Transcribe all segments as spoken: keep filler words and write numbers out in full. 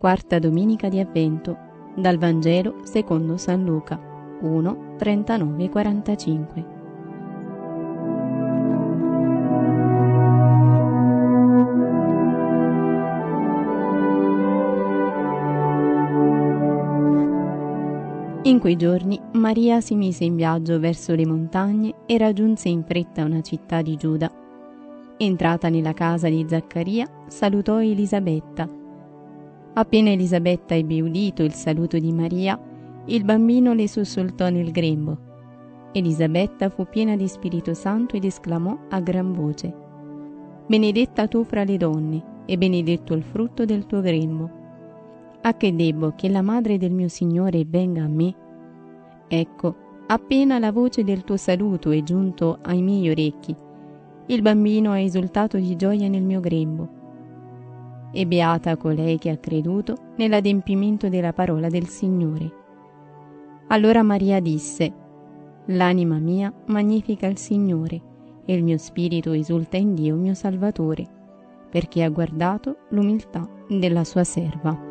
Quarta domenica di Avvento, dal Vangelo secondo San Luca, uno, trentanove quarantacinque. In quei giorni Maria si mise in viaggio verso le montagne e raggiunse in fretta una città di Giuda. Entrata nella casa di Zaccaria, salutò Elisabetta. Appena Elisabetta ebbe udito il saluto di Maria, il bambino le sussultò nel grembo. Elisabetta fu piena di Spirito Santo ed esclamò a gran voce: «Benedetta tu fra le donne, e benedetto il frutto del tuo grembo. A che debbo che la madre del mio Signore venga a me? Ecco, appena la voce del tuo saluto è giunto ai miei orecchi, il bambino ha esultato di gioia nel mio grembo. E beata colei che ha creduto nell'adempimento della parola del Signore». Allora Maria disse: «L'anima mia magnifica il Signore, e il mio spirito esulta in Dio mio Salvatore, perché ha guardato l'umiltà della sua serva».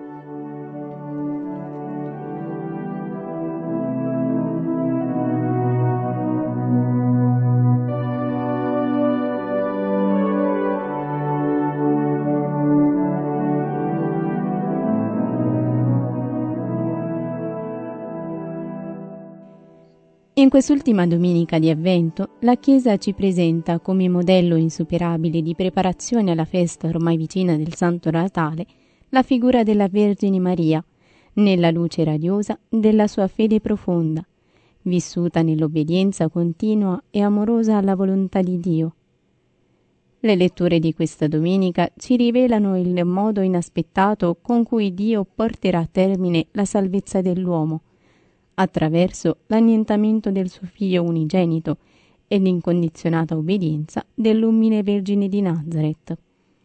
In quest'ultima domenica di Avvento, la Chiesa ci presenta come modello insuperabile di preparazione alla festa ormai vicina del Santo Natale la figura della Vergine Maria, nella luce radiosa della sua fede profonda, vissuta nell'obbedienza continua e amorosa alla volontà di Dio. Le letture di questa domenica ci rivelano il modo inaspettato con cui Dio porterà a termine la salvezza dell'uomo, attraverso l'annientamento del suo figlio unigenito e l'incondizionata obbedienza dell'umile Vergine di Nazaret.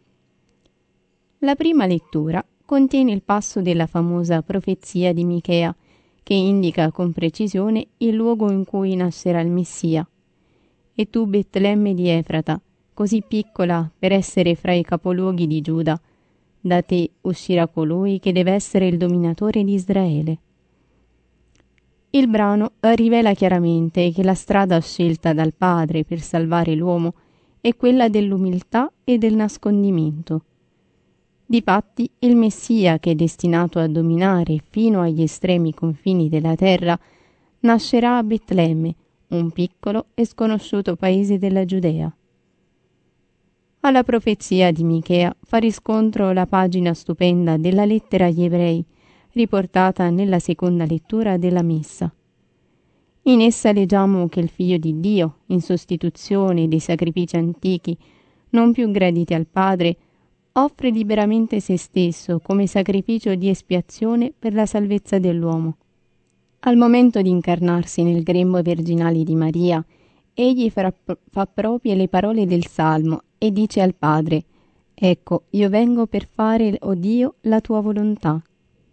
La prima lettura contiene il passo della famosa profezia di Michea, che indica con precisione il luogo in cui nascerà il Messia. «E tu, Betlemme di Efrata, così piccola per essere fra i capoluoghi di Giuda, da te uscirà colui che deve essere il dominatore di Israele». Il brano rivela chiaramente che la strada scelta dal Padre per salvare l'uomo è quella dell'umiltà e del nascondimento. Difatti, il Messia, che è destinato a dominare fino agli estremi confini della terra, nascerà a Betlemme, un piccolo e sconosciuto paese della Giudea. Alla profezia di Michea fa riscontro la pagina stupenda della lettera agli Ebrei, riportata nella seconda lettura della Messa. In essa leggiamo che il Figlio di Dio, in sostituzione dei sacrifici antichi, non più graditi al Padre, offre liberamente se stesso come sacrificio di espiazione per la salvezza dell'uomo. Al momento di incarnarsi nel grembo virginale di Maria, egli fa, fa proprie le parole del Salmo e dice al Padre: «Ecco, io vengo per fare, o Dio, la tua volontà».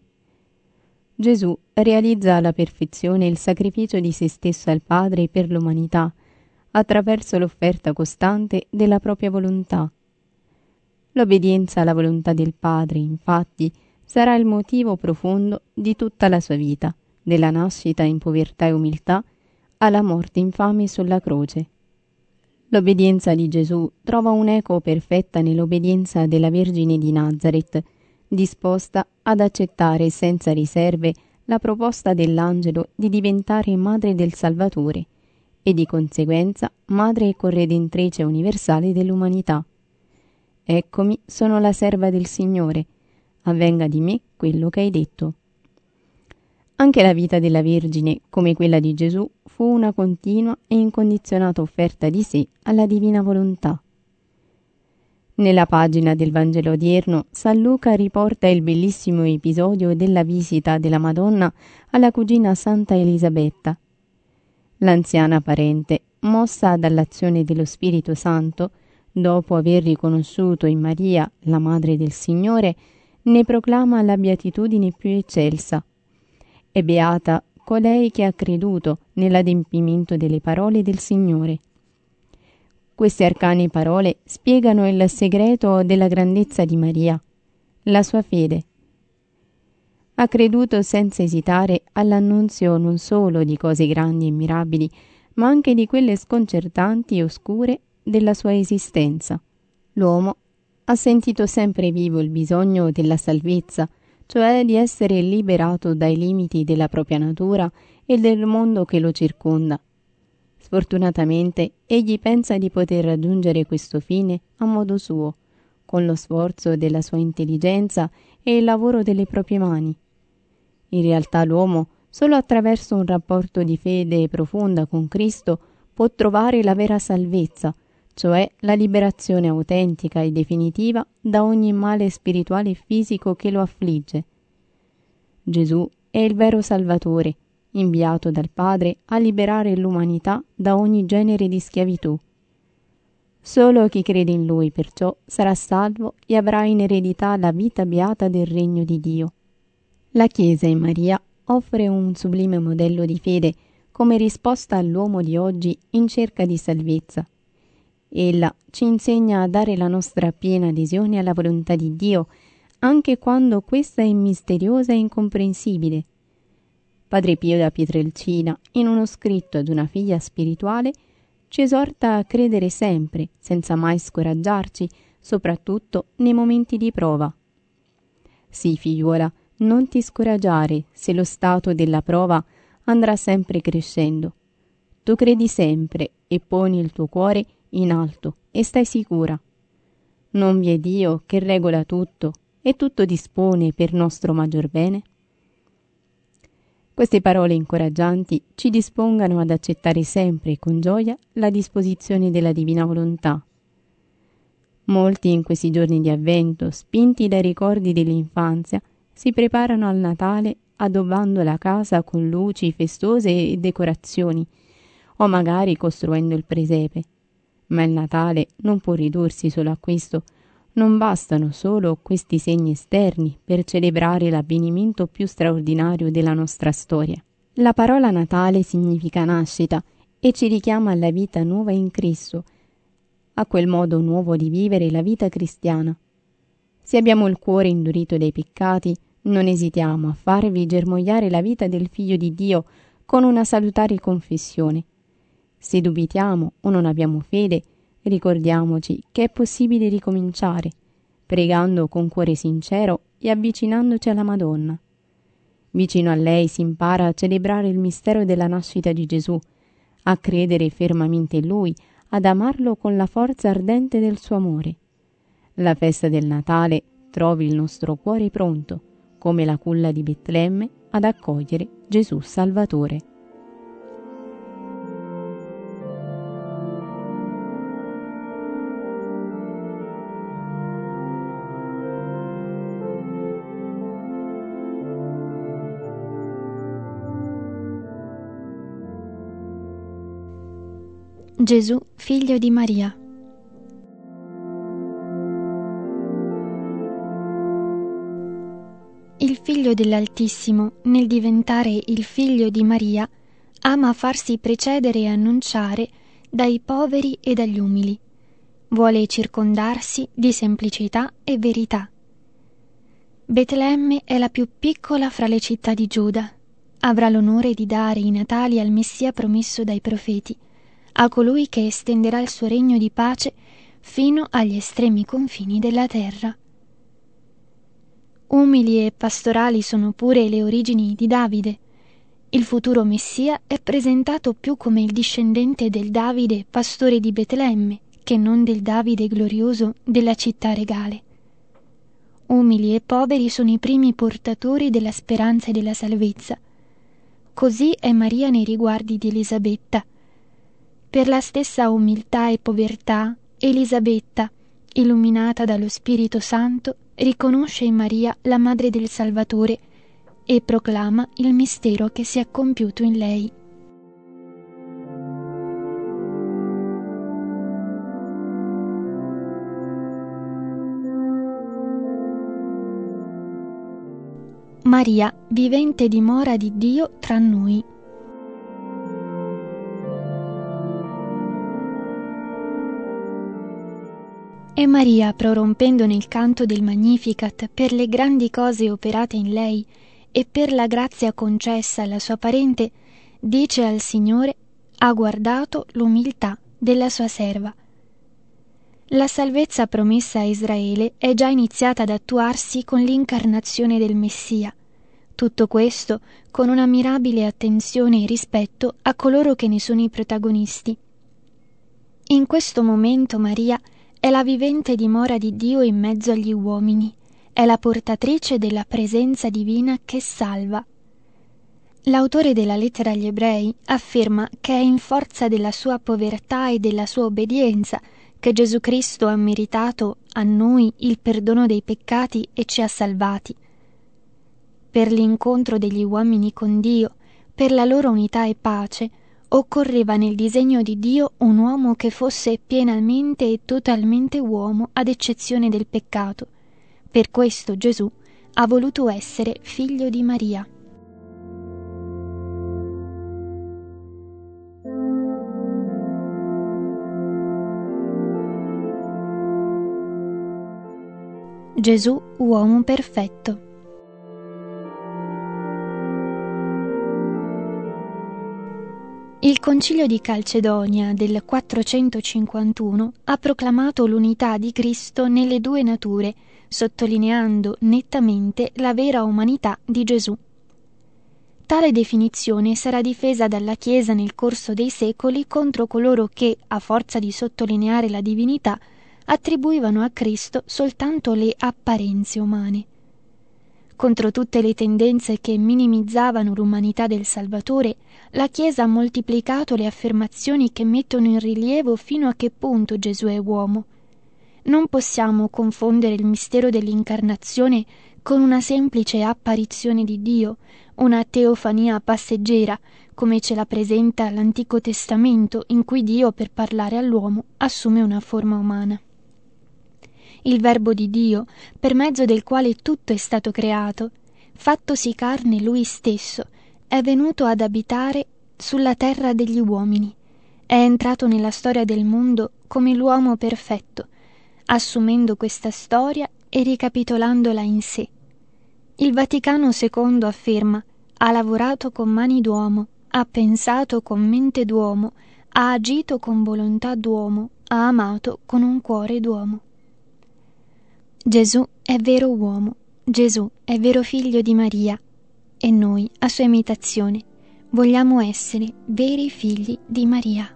Gesù realizza alla perfezione il sacrificio di se stesso al Padre per l'umanità, attraverso l'offerta costante della propria volontà. L'obbedienza alla volontà del Padre, infatti, sarà il motivo profondo di tutta la sua vita, della nascita in povertà e umiltà alla morte infame sulla croce. L'obbedienza di Gesù trova un'eco perfetta nell'obbedienza della Vergine di Nazaret, disposta ad accettare senza riserve la proposta dell'angelo di diventare madre del Salvatore e di conseguenza madre e corredentrice universale dell'umanità. «Eccomi, sono la serva del Signore, avvenga di me quello che hai detto». Anche la vita della Vergine, come quella di Gesù, fu una continua e incondizionata offerta di sé alla divina volontà. Nella pagina del Vangelo odierno, San Luca riporta il bellissimo episodio della visita della Madonna alla cugina Santa Elisabetta. L'anziana parente, mossa dall'azione dello Spirito Santo, dopo aver riconosciuto in Maria la Madre del Signore, ne proclama la beatitudine più eccelsa. È beata colei che ha creduto nell'adempimento delle parole del Signore. Queste arcane parole spiegano il segreto della grandezza di Maria, la sua fede. Ha creduto senza esitare all'annunzio non solo di cose grandi e mirabili, ma anche di quelle sconcertanti e oscure della sua esistenza. L'uomo ha sentito sempre vivo il bisogno della salvezza, cioè di essere liberato dai limiti della propria natura e del mondo che lo circonda. Sfortunatamente, egli pensa di poter raggiungere questo fine a modo suo, con lo sforzo della sua intelligenza e il lavoro delle proprie mani. In realtà l'uomo, solo attraverso un rapporto di fede profonda con Cristo, può trovare la vera salvezza, cioè la liberazione autentica e definitiva da ogni male spirituale e fisico che lo affligge. Gesù è il vero Salvatore, inviato dal Padre a liberare l'umanità da ogni genere di schiavitù. Solo chi crede in Lui, perciò, sarà salvo e avrà in eredità la vita beata del regno di Dio. La Chiesa in Maria offre un sublime modello di fede come risposta all'uomo di oggi in cerca di salvezza. Ella ci insegna a dare la nostra piena adesione alla volontà di Dio, anche quando questa è misteriosa e incomprensibile. Padre Pio da Pietrelcina, in uno scritto ad una figlia spirituale, ci esorta a credere sempre, senza mai scoraggiarci, soprattutto nei momenti di prova. Sì, figliuola, non ti scoraggiare se lo stato della prova andrà sempre crescendo. Tu credi sempre e poni il tuo cuore in alto e stai sicura. Non vi è Dio che regola tutto e tutto dispone per nostro maggior bene? Queste parole incoraggianti ci dispongano ad accettare sempre con gioia la disposizione della divina volontà. Molti in questi giorni di avvento, spinti dai ricordi dell'infanzia, si preparano al Natale addobbando la casa con luci festose e decorazioni, o magari costruendo il presepe. Ma il Natale non può ridursi solo a questo. Non bastano solo questi segni esterni per celebrare l'avvenimento più straordinario della nostra storia. La parola Natale significa nascita e ci richiama alla vita nuova in Cristo, a quel modo nuovo di vivere la vita cristiana. Se abbiamo il cuore indurito dai peccati, non esitiamo a farvi germogliare la vita del Figlio di Dio con una salutare confessione. Se dubitiamo o non abbiamo fede, ricordiamoci che è possibile ricominciare, pregando con cuore sincero e avvicinandoci alla Madonna. Vicino a lei si impara a celebrare il mistero della nascita di Gesù, a credere fermamente in Lui, ad amarlo con la forza ardente del suo amore. La festa del Natale trovi il nostro cuore pronto, come la culla di Betlemme, ad accogliere Gesù Salvatore. Gesù, figlio di Maria. Il figlio dell'Altissimo, nel diventare il figlio di Maria, ama farsi precedere e annunciare dai poveri e dagli umili. Vuole circondarsi di semplicità e verità. Betlemme è la più piccola fra le città di Giuda. Avrà l'onore di dare i natali al Messia promesso dai profeti, a colui che estenderà il suo regno di pace fino agli estremi confini della terra. Umili e pastorali sono pure le origini di Davide. Il futuro Messia è presentato più come il discendente del Davide pastore di Betlemme che non del Davide glorioso della città regale. Umili e poveri sono i primi portatori della speranza e della salvezza. Così è Maria nei riguardi di Elisabetta. Per la stessa umiltà e povertà, Elisabetta, illuminata dallo Spirito Santo, riconosce in Maria la madre del Salvatore e proclama il mistero che si è compiuto in lei. Maria, vivente dimora di Dio tra noi. E Maria, prorompendo nel canto del Magnificat per le grandi cose operate in lei e per la grazia concessa alla sua parente, dice al Signore: ha guardato l'umiltà della sua serva. La salvezza promessa a Israele è già iniziata ad attuarsi con l'incarnazione del Messia. Tutto questo con una mirabile attenzione e rispetto a coloro che ne sono i protagonisti. In questo momento Maria è la vivente dimora di Dio in mezzo agli uomini, è la portatrice della presenza divina che salva. L'autore della lettera agli Ebrei afferma che è in forza della sua povertà e della sua obbedienza che Gesù Cristo ha meritato a noi il perdono dei peccati e ci ha salvati. Per l'incontro degli uomini con Dio, per la loro unità e pace, occorreva nel disegno di Dio un uomo che fosse pienamente e totalmente uomo ad eccezione del peccato. Per questo Gesù ha voluto essere figlio di Maria. Gesù, uomo perfetto. Il Concilio di Calcedonia del quattrocentocinquantuno ha proclamato l'unità di Cristo nelle due nature, sottolineando nettamente la vera umanità di Gesù. Tale definizione sarà difesa dalla Chiesa nel corso dei secoli contro coloro che, a forza di sottolineare la divinità, attribuivano a Cristo soltanto le apparenze umane. Contro tutte le tendenze che minimizzavano l'umanità del Salvatore, la Chiesa ha moltiplicato le affermazioni che mettono in rilievo fino a che punto Gesù è uomo. Non possiamo confondere il mistero dell'incarnazione con una semplice apparizione di Dio, una teofania passeggera, come ce la presenta l'Antico Testamento, in cui Dio, per parlare all'uomo, assume una forma umana. Il Verbo di Dio, per mezzo del quale tutto è stato creato, fattosi carne Lui stesso, è venuto ad abitare sulla terra degli uomini, è entrato nella storia del mondo come l'uomo perfetto, assumendo questa storia e ricapitolandola in sé. Il Vaticano secondo afferma: ha lavorato con mani d'uomo, ha pensato con mente d'uomo, ha agito con volontà d'uomo, ha amato con un cuore d'uomo. Gesù è vero uomo, Gesù è vero figlio di Maria, e noi, a sua imitazione, vogliamo essere veri figli di Maria.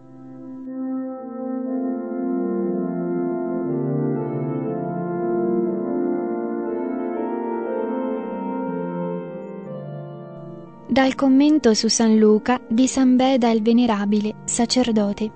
Dal commento su San Luca di San Beda il Venerabile, sacerdote.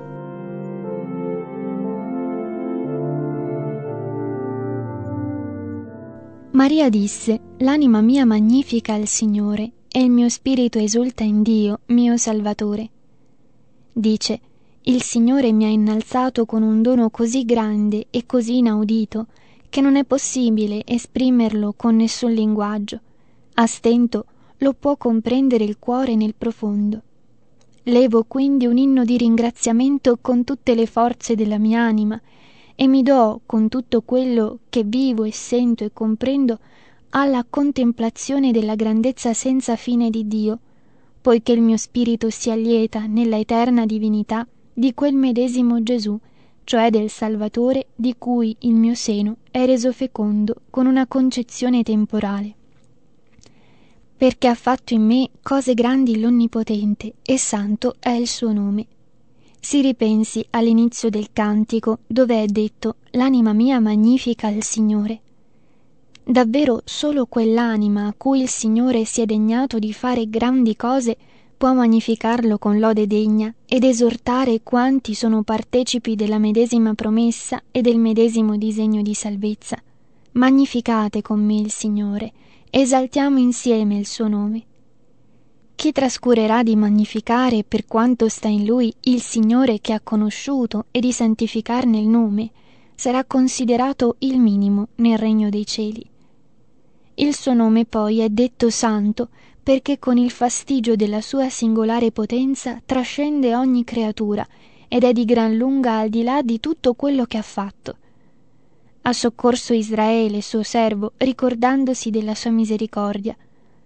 Maria disse: l'anima mia magnifica il Signore, e il mio spirito esulta in Dio, mio Salvatore. Dice: il Signore mi ha innalzato con un dono così grande e così inaudito che non è possibile esprimerlo con nessun linguaggio. A stento lo può comprendere il cuore nel profondo. Levo quindi un inno di ringraziamento con tutte le forze della mia anima e mi do con tutto quello che vivo e sento e comprendo alla contemplazione della grandezza senza fine di Dio, poiché il mio spirito si allieta nella eterna divinità di quel medesimo Gesù, cioè del Salvatore di cui il mio seno è reso fecondo con una concezione temporale. Perché ha fatto in me cose grandi l'Onnipotente, e santo è il suo nome. Si ripensi all'inizio del cantico, dove è detto: l'anima mia magnifica il Signore. Davvero solo quell'anima a cui il Signore si è degnato di fare grandi cose può magnificarlo con lode degna ed esortare quanti sono partecipi della medesima promessa e del medesimo disegno di salvezza. Magnificate con me il Signore, esaltiamo insieme il suo nome. Chi trascurerà di magnificare per quanto sta in lui il Signore che ha conosciuto e di santificarne il nome, sarà considerato il minimo nel regno dei cieli. Il suo nome poi è detto santo perché con il fastigio della sua singolare potenza trascende ogni creatura ed è di gran lunga al di là di tutto quello che ha fatto. Ha soccorso Israele, suo servo, ricordandosi della sua misericordia.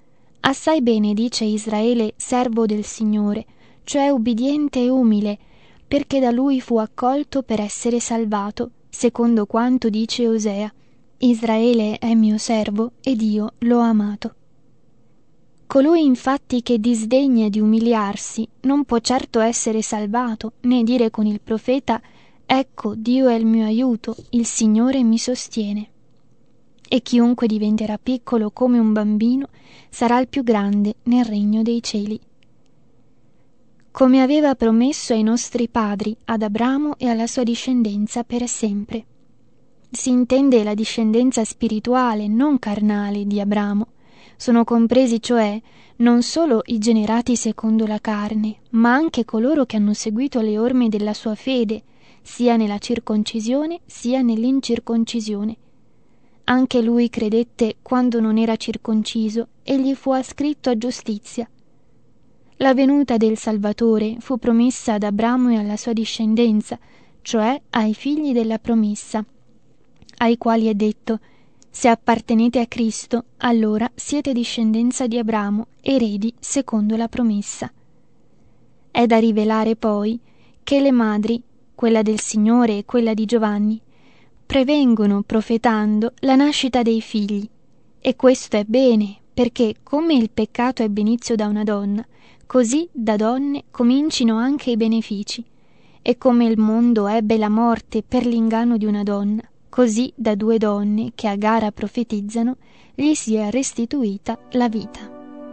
Assai bene dice Israele, servo del Signore, cioè ubbidiente e umile, perché da lui fu accolto per essere salvato, secondo quanto dice Osea: Israele è mio servo ed io l'ho amato. Colui infatti che disdegna di umiliarsi non può certo essere salvato, né dire con il profeta: ecco, Dio è il mio aiuto, il Signore mi sostiene. E chiunque diventerà piccolo come un bambino sarà il più grande nel regno dei cieli. Come aveva promesso ai nostri padri, ad Abramo e alla sua discendenza per sempre. Si intende la discendenza spirituale, non carnale, di Abramo. Sono compresi cioè non solo i generati secondo la carne, ma anche coloro che hanno seguito le orme della sua fede, sia nella circoncisione sia nell'incirconcisione. Anche lui credette quando non era circonciso e gli fu ascritto a giustizia. La venuta del Salvatore fu promessa ad Abramo e alla sua discendenza, cioè ai figli della promessa, ai quali è detto: se appartenete a Cristo, allora siete discendenza di Abramo, eredi secondo la promessa. È da rivelare poi che le madri, quella del Signore e quella di Giovanni, prevengono profetando la nascita dei figli, e questo è bene, perché come il peccato ebbe inizio da una donna, così da donne comincino anche i benefici, e come il mondo ebbe la morte per l'inganno di una donna, così da due donne che a gara profetizzano gli sia restituita la vita.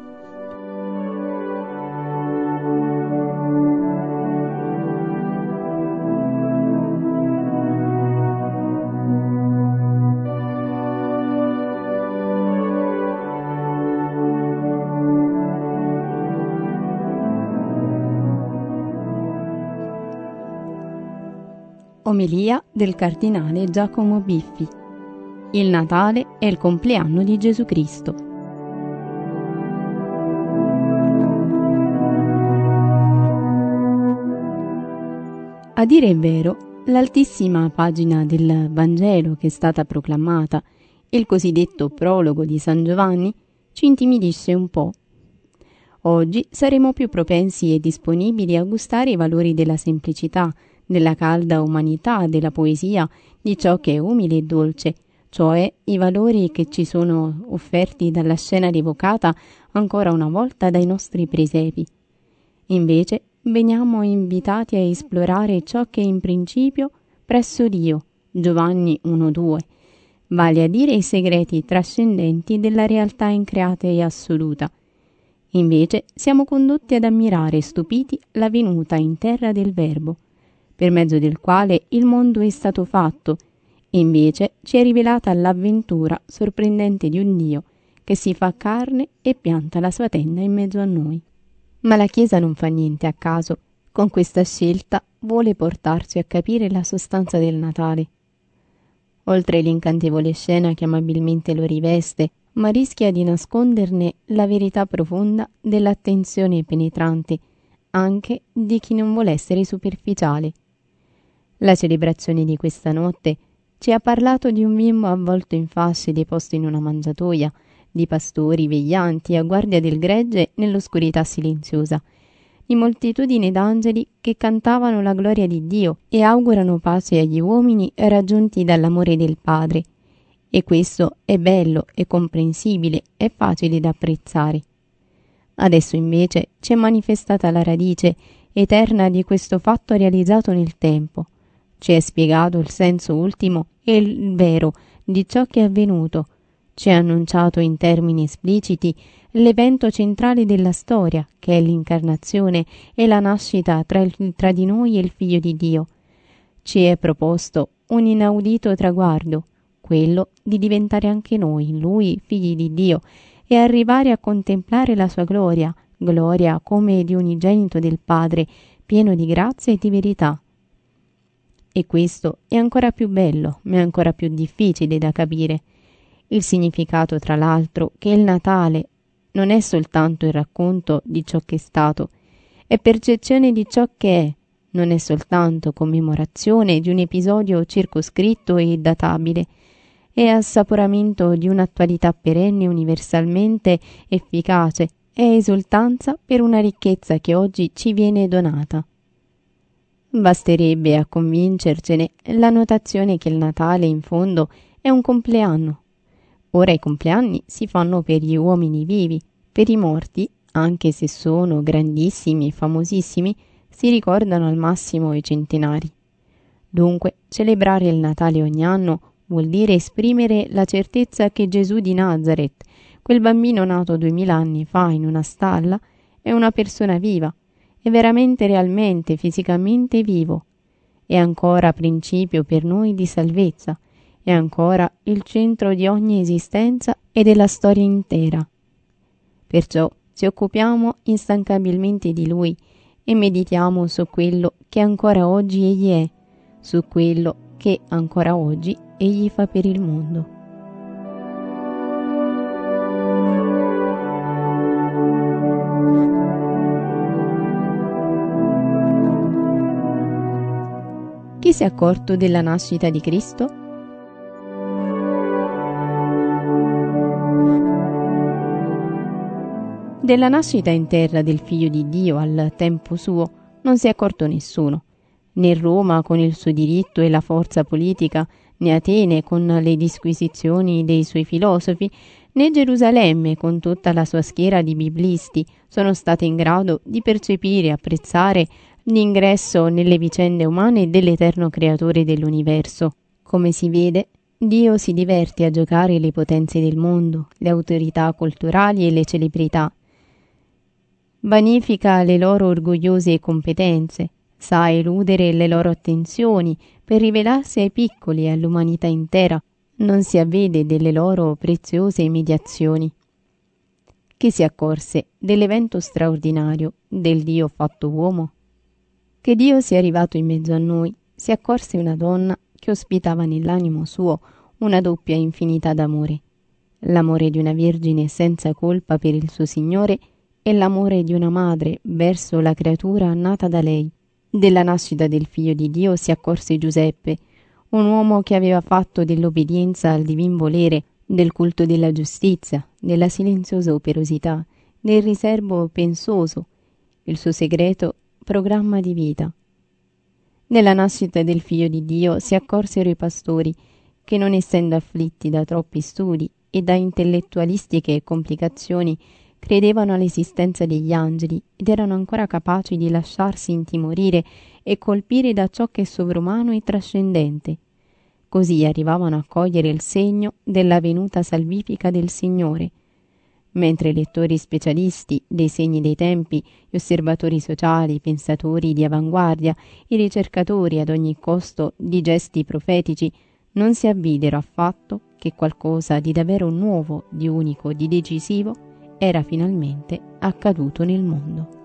Omelia del cardinale Giacomo Biffi. Il Natale è il compleanno di Gesù Cristo. A dire il vero, l'altissima pagina del Vangelo che è stata proclamata, il cosiddetto prologo di San Giovanni, ci intimidisce un po'. Oggi saremo più propensi e disponibili a gustare i valori della semplicità, della calda umanità, della poesia, di ciò che è umile e dolce, cioè i valori che ci sono offerti dalla scena rievocata ancora una volta dai nostri presepi. Invece veniamo invitati a esplorare ciò che in principio presso Dio, Giovanni uno due, vale a dire i segreti trascendenti della realtà increata e assoluta. Invece siamo condotti ad ammirare stupiti la venuta in terra del Verbo, per mezzo del quale il mondo è stato fatto, e invece ci è rivelata l'avventura sorprendente di un Dio che si fa carne e pianta la sua tenda in mezzo a noi. Ma la Chiesa non fa niente a caso, con questa scelta vuole portarci a capire la sostanza del Natale. Oltre l'incantevole scena che amabilmente lo riveste, ma rischia di nasconderne la verità profonda dell'attenzione penetrante anche di chi non vuole essere superficiale. La celebrazione di questa notte ci ha parlato di un bimbo avvolto in fasce deposto in una mangiatoia, di pastori veglianti a guardia del gregge nell'oscurità silenziosa, di moltitudini d'angeli che cantavano la gloria di Dio e augurano pace agli uomini raggiunti dall'amore del Padre. E questo è bello, è comprensibile, è facile da apprezzare. Adesso invece ci è manifestata la radice eterna di questo fatto realizzato nel tempo. Ci è spiegato il senso ultimo e il vero di ciò che è avvenuto. Ci è annunciato in termini espliciti l'evento centrale della storia, che è l'incarnazione e la nascita tra, il, tra di noi e il Figlio di Dio. Ci è proposto un inaudito traguardo, quello di diventare anche noi, in Lui, figli di Dio, e arrivare a contemplare la sua gloria, gloria come di unigenito del Padre, pieno di grazia e di verità. E questo è ancora più bello, ma è ancora più difficile da capire. Il significato, tra l'altro, che il Natale non è soltanto il racconto di ciò che è stato, è percezione di ciò che è, non è soltanto commemorazione di un episodio circoscritto e databile, e assaporamento di un'attualità perenne universalmente efficace e esultanza per una ricchezza che oggi ci viene donata. Basterebbe a convincercene la notazione che il Natale in fondo è un compleanno. Ora i compleanni si fanno per gli uomini vivi, per i morti, anche se sono grandissimi e famosissimi, si ricordano al massimo i centenari. Dunque, celebrare il Natale ogni anno vuol dire esprimere la certezza che Gesù di Nazareth, quel bambino nato duemila anni fa in una stalla, è una persona viva, è veramente, realmente, fisicamente vivo, è ancora principio per noi di salvezza, è ancora il centro di ogni esistenza e della storia intera. Perciò ci occupiamo instancabilmente di Lui e meditiamo su quello che ancora oggi Egli è, su quello che ancora oggi Egli fa per il mondo. Chi si è accorto della nascita di Cristo? Della nascita in terra del Figlio di Dio al tempo suo non si è accorto nessuno, né Roma con il suo diritto e la forza politica, né Atene con le disquisizioni dei suoi filosofi, né Gerusalemme con tutta la sua schiera di biblisti sono state in grado di percepire e apprezzare l'ingresso nelle vicende umane dell'eterno creatore dell'universo. Come si vede, Dio si diverte a giocare le potenze del mondo, le autorità culturali e le celebrità. Vanifica le loro orgogliose competenze, sa eludere le loro attenzioni per rivelarsi ai piccoli e all'umanità intera, non si avvede delle loro preziose mediazioni. Chi si accorse dell'evento straordinario del Dio fatto uomo? Che Dio sia arrivato in mezzo a noi, si accorse una donna che ospitava nell'animo suo una doppia infinità d'amore, l'amore di una vergine senza colpa per il suo Signore e l'amore di una madre verso la creatura nata da lei. Della nascita del Figlio di Dio si accorse Giuseppe, un uomo che aveva fatto dell'obbedienza al divin volere, del culto della giustizia, della silenziosa operosità, del riservo pensoso, il suo segreto programma di vita. Nella nascita del Figlio di Dio si accorsero i pastori, che non essendo afflitti da troppi studi e da intellettualistiche complicazioni, credevano all'esistenza degli angeli ed erano ancora capaci di lasciarsi intimorire e colpire da ciò che è sovrumano e trascendente. Così arrivavano a cogliere il segno della venuta salvifica del Signore, mentre i lettori specialisti dei segni dei tempi, gli osservatori sociali, i pensatori di avanguardia, i ricercatori ad ogni costo di gesti profetici, non si avvidero affatto che qualcosa di davvero nuovo, di unico, di decisivo era finalmente accaduto nel mondo.